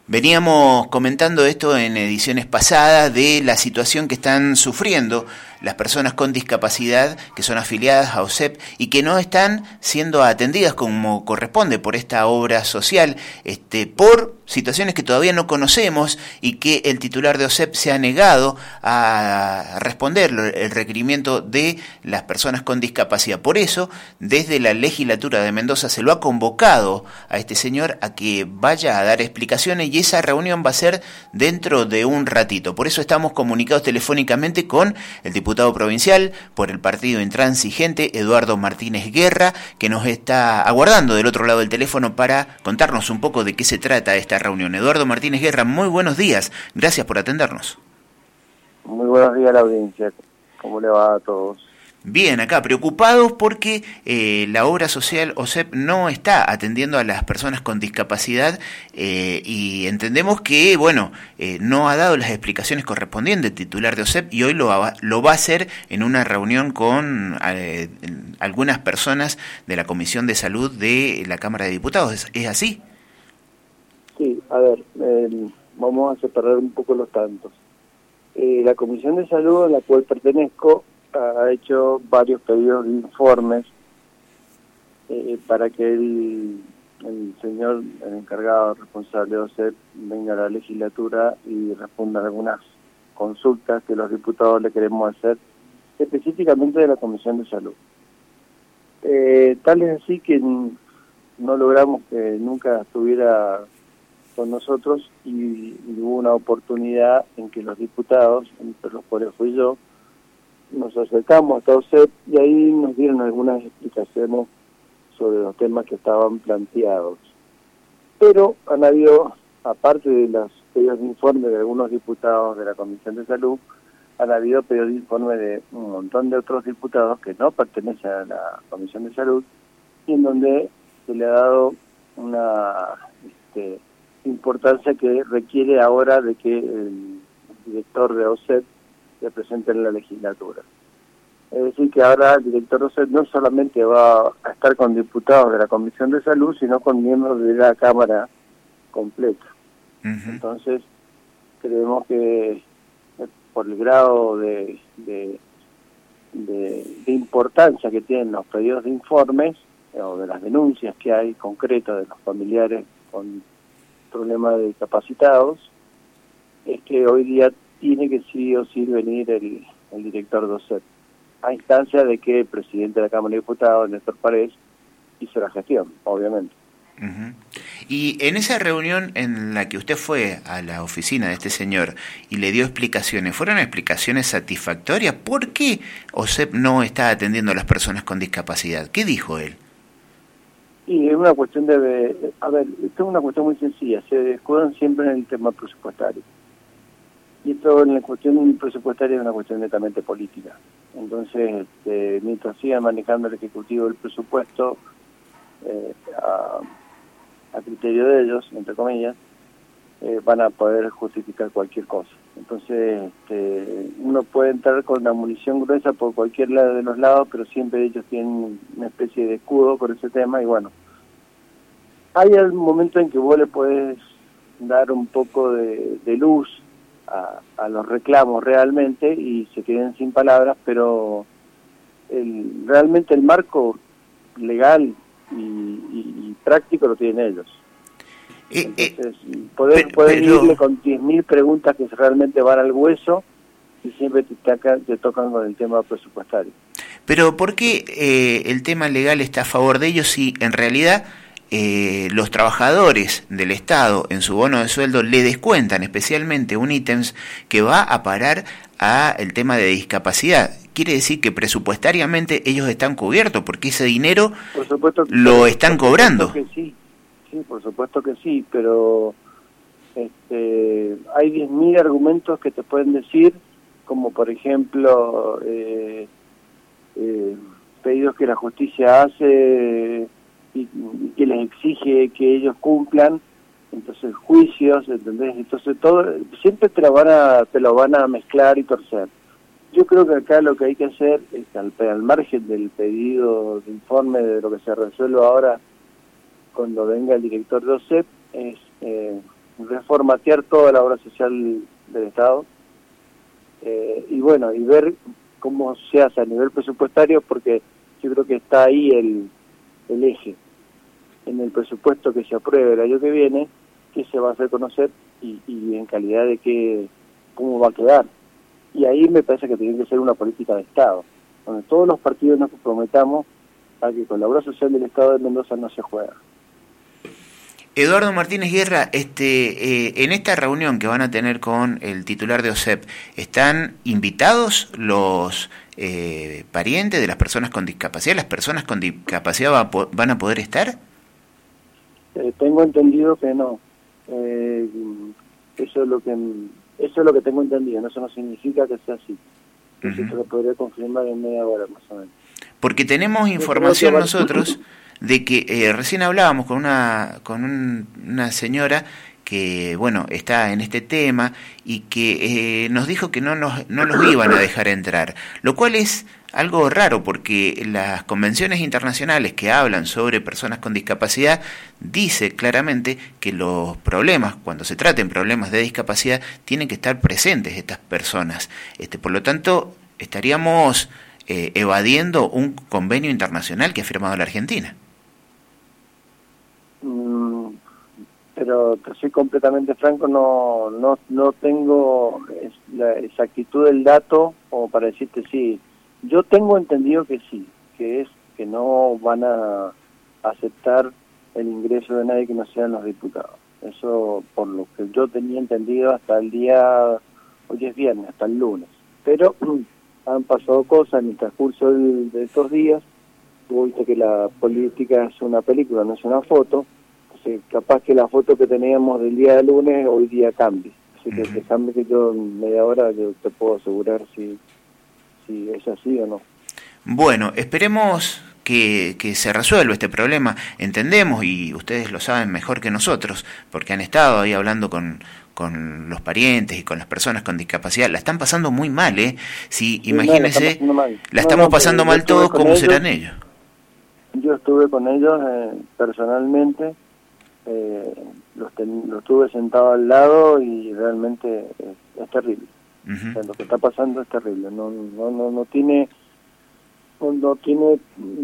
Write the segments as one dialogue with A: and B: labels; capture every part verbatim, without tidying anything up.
A: Veníamos comentando esto en ediciones pasadas de la situación que están sufriendo las personas con discapacidad que son afiliadas a O S E P y que no están siendo atendidas como corresponde por esta obra social, este, por situaciones que todavía no conocemos y que el titular de O S E P se ha negado a responder el requerimiento de las personas con discapacidad. Por eso, desde la legislatura de Mendoza se lo ha convocado a este señor a que vaya a dar explicaciones y esa reunión va a ser dentro de un ratito. Por eso estamos comunicados telefónicamente con el diputado provincial por el partido intransigente, Eduardo Martínez Guerra, que nos está aguardando del otro lado del teléfono para contarnos un poco de qué se trata esta reunión. Eduardo Martínez Guerra, muy buenos días. Gracias por atendernos.
B: Muy buenos días a la audiencia. ¿Cómo le va a todos?
A: Bien, acá preocupados porque eh, la obra social O S E P no está atendiendo a las personas con discapacidad eh, y entendemos que, bueno, eh, no ha dado las explicaciones correspondientes el titular de O S E P y hoy lo va, lo va a hacer en una reunión con eh, algunas personas de la Comisión de Salud de la Cámara de Diputados. ¿Es, es así?
B: Sí, a ver, eh, vamos a separar un poco los tantos. Eh, la Comisión de Salud a la cual pertenezco ha hecho varios pedidos de informes eh, para que el, el señor el encargado responsable de O S E P venga a la legislatura y responda a algunas consultas que los diputados le queremos hacer, específicamente de la Comisión de Salud. Eh, tal es así que no logramos que nunca estuviera con nosotros y, y hubo una oportunidad en que los diputados, entre los cuales fui yo, nos acercamos a O S E P y ahí nos dieron algunas explicaciones sobre los temas que estaban planteados. Pero han habido, aparte de los pedidos de informe de algunos diputados de la Comisión de Salud, han habido pedidos de informe de un montón de otros diputados que no pertenecen a la Comisión de Salud y en donde se le ha dado una este, importancia que requiere ahora de que el director de O S E P se presente en la legislatura. Es decir, que ahora el director de O S E P no solamente va a estar con diputados de la Comisión de Salud, sino con miembros de la Cámara completa. Uh-huh. Entonces, creemos que por el grado de, de, de, de importancia que tienen los pedidos de informes, o de las denuncias que hay concretas de los familiares con problemas de discapacitados, es que hoy día tiene que sí o sí venir el, el director de O S E P, a instancia de que el presidente de la Cámara de Diputados, Néstor Parés, hizo la gestión, obviamente.
A: Uh-huh. Y en esa reunión en la que usted fue a la oficina de este señor y le dio explicaciones, ¿fueron explicaciones satisfactorias? ¿Por qué O S E P no está atendiendo a las personas con discapacidad? ¿Qué dijo él?
B: Y es una cuestión de... A ver, esto es una cuestión muy sencilla, se escudan siempre en el tema presupuestario. Y esto en la cuestión presupuestaria es una cuestión netamente política. Entonces, este, mientras sigan manejando el Ejecutivo del presupuesto eh, a, a criterio de ellos, entre comillas, eh, van a poder justificar cualquier cosa. Entonces, este, uno puede entrar con la munición gruesa por cualquier lado de los lados, pero siempre ellos tienen una especie de escudo por ese tema y bueno, hay un momento en que vos le podés dar un poco de, de luz A, a los reclamos realmente y se queden sin palabras, pero el, realmente el marco legal y, y, y práctico lo tienen ellos. Entonces, eh, eh, poder, pero, poder pero... irle con diez mil preguntas que realmente van al hueso y siempre te, taca, te tocan con el tema presupuestario.
A: Pero ¿por qué eh, el tema legal está a favor de ellos si en realidad Eh, los trabajadores del Estado en su bono de sueldo le descuentan especialmente un ítems que va a parar a el tema de discapacidad? Quiere decir que presupuestariamente ellos están cubiertos porque ese dinero
B: por supuesto que,
A: lo están
B: por
A: cobrando.
B: Que sí, sí, por supuesto que sí, pero este, hay diez mil argumentos que te pueden decir, como por ejemplo eh, eh, pedidos que la justicia hace y que les exige que ellos cumplan, entonces juicios, ¿entendés? Entonces todo siempre te lo van a te lo van a mezclar y torcer. Yo creo que acá lo que hay que hacer es al, al margen del pedido de informe de lo que se resuelva ahora cuando venga el director de O S E P es eh, reformatear toda la obra social del Estado, eh, y bueno, y ver cómo se hace a nivel presupuestario, porque yo creo que está ahí el, el eje, en el presupuesto que se apruebe el año que viene, qué se va a hacer conocer y, y en calidad de qué, cómo va a quedar. Y ahí me parece que tiene que ser una política de Estado, donde todos los partidos nos comprometamos a que con la obra social del Estado de Mendoza no se juega.
A: Eduardo Martínez Guerra, este, eh, en esta reunión que van a tener con el titular de O S E P, ¿están invitados los eh, parientes de las personas con discapacidad? ¿Las personas con discapacidad va a po- van a poder estar?
B: Eh, tengo entendido que no. Eh, eso es lo que eso es lo que tengo entendido. No, eso no significa que sea así. Eso uh-huh. Te lo podría confirmar en media hora más o menos.
A: Porque tenemos información nosotros de que eh, recién hablábamos con una con un, una señora que bueno está en este tema y que eh, nos dijo que no nos no los iban a dejar entrar, lo cual es algo raro porque las convenciones internacionales que hablan sobre personas con discapacidad dice claramente que los problemas, cuando se traten problemas de discapacidad, tienen que estar presentes estas personas. Este, por lo tanto, estaríamos eh, evadiendo un convenio internacional que ha firmado la Argentina.
B: Mm, pero te soy completamente franco, no no no tengo la exactitud del dato como para decirte sí. Yo tengo entendido que sí, que es que no van a aceptar el ingreso de nadie que no sean los diputados. Eso por lo que yo tenía entendido hasta el día, hoy es viernes, hasta el lunes. Pero han pasado cosas en el transcurso de, de estos días. Tú viste que la política es una película, no es una foto. Entonces, capaz que la foto que teníamos del día de lunes hoy día cambie. Así que uh-huh. Déjame que yo en media hora yo te puedo asegurar si... si es así o no.
A: Bueno, esperemos que, que se resuelva este problema. Entendemos, y ustedes lo saben mejor que nosotros, porque han estado ahí hablando con, con los parientes y con las personas con discapacidad. La están pasando muy mal, ¿eh? Si, sí, imagínense, no, la, la estamos no, no, pasando mal todos, ¿cómo ellos, serán ellos?
B: Yo estuve con ellos eh, personalmente, eh, los, ten, los tuve sentado al lado y realmente es, es terrible. Uh-huh. O sea, lo que está pasando es terrible, no no no no tiene no, no tiene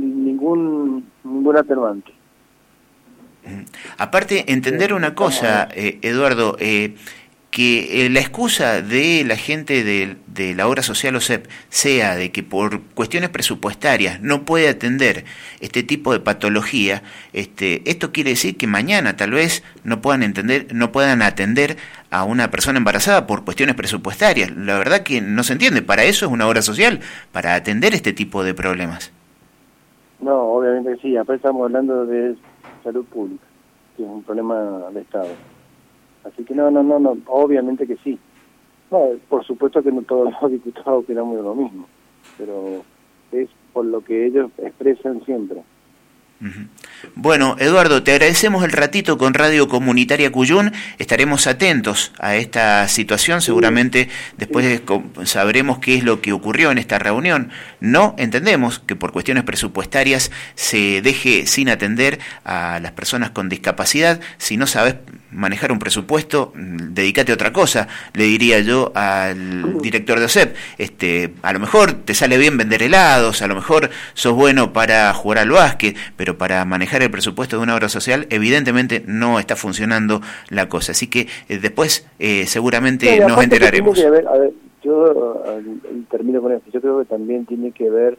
B: ningún ningún atenuante.
A: Uh-huh. Aparte, entender una cosa, eh, Eduardo, eh, que eh, la excusa de la gente de, de la obra social O S E P sea de que por cuestiones presupuestarias no puede atender este tipo de patología, este, esto quiere decir que mañana tal vez no puedan entender, no puedan atender a una persona embarazada por cuestiones presupuestarias. La verdad que no se entiende, para eso es una obra social, para atender este tipo de problemas.
B: No, obviamente que sí, aparte estamos hablando de salud pública, que es un problema de Estado. Así que no, no, no, no, obviamente que sí. No, por supuesto que no todos los diputados queramos lo mismo, pero es por lo que ellos expresan siempre.
A: Uh-huh. Bueno, Eduardo, te agradecemos el ratito con Radio Comunitaria Cuyún. Estaremos atentos a esta situación. Seguramente sí. Después sí. Sabremos qué es lo que ocurrió en esta reunión. No entendemos que por cuestiones presupuestarias se deje sin atender a las personas con discapacidad. Si no sabes manejar un presupuesto, dedícate a otra cosa, le diría yo al director de O S E P. Este, a lo mejor te sale bien vender helados, a lo mejor sos bueno para jugar al básquet, pero para manejar el presupuesto de una obra social evidentemente no está funcionando la cosa. Así que eh, después eh, seguramente sí, nos enteraremos.
B: Que ver, a ver, yo uh, termino con esto. Yo creo que también tiene que ver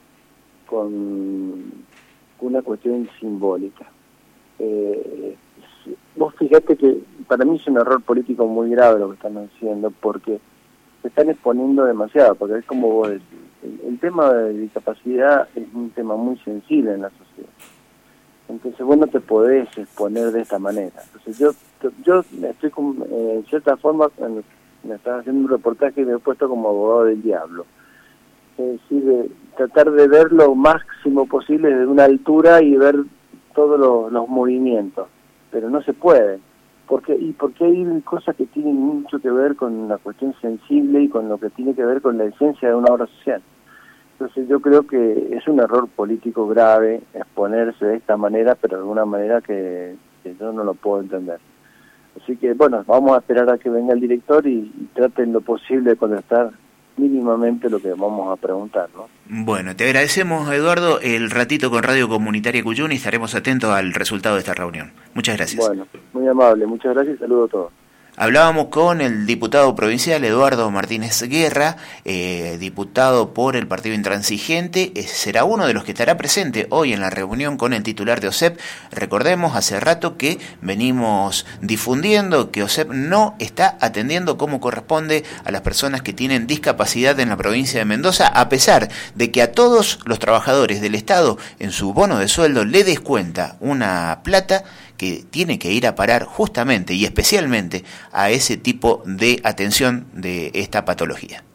B: con una cuestión simbólica. Eh, Vos fijate que para mí es un error político muy grave lo que están haciendo, porque se están exponiendo demasiado, porque es como vos decís, el, el tema de discapacidad es un tema muy sensible en la sociedad. Entonces vos no te podés exponer de esta manera. Entonces yo yo estoy con, eh, en cierta forma, en, me están haciendo un reportaje y me he puesto como abogado del diablo. Es decir, de tratar de ver lo máximo posible desde una altura y ver todos los, los movimientos. Pero no se puede, porque y porque hay cosas que tienen mucho que ver con la cuestión sensible y con lo que tiene que ver con la esencia de una obra social. Entonces yo creo que es un error político grave exponerse de esta manera, pero de una manera que, que yo no lo puedo entender. Así que, bueno, vamos a esperar a que venga el director y, y traten lo posible de contestar mínimamente lo que vamos a preguntar, ¿no?
A: Bueno, te agradecemos, Eduardo, el ratito con Radio Comunitaria Cuyuni y estaremos atentos al resultado de esta reunión. Muchas gracias.
B: Bueno, muy amable, muchas gracias y saludo a todos.
A: Hablábamos con el diputado provincial Eduardo Martínez Guerra, eh, diputado por el Partido Intransigente. Eh, será uno de los que estará presente hoy en la reunión con el titular de OSEP. Recordemos, hace rato que venimos difundiendo que OSEP no está atendiendo como corresponde a las personas que tienen discapacidad en la provincia de Mendoza, a pesar de que a todos los trabajadores del Estado en su bono de sueldo le descuenta una plata que tiene que ir a parar justamente y especialmente a ese tipo de atención de esta patología.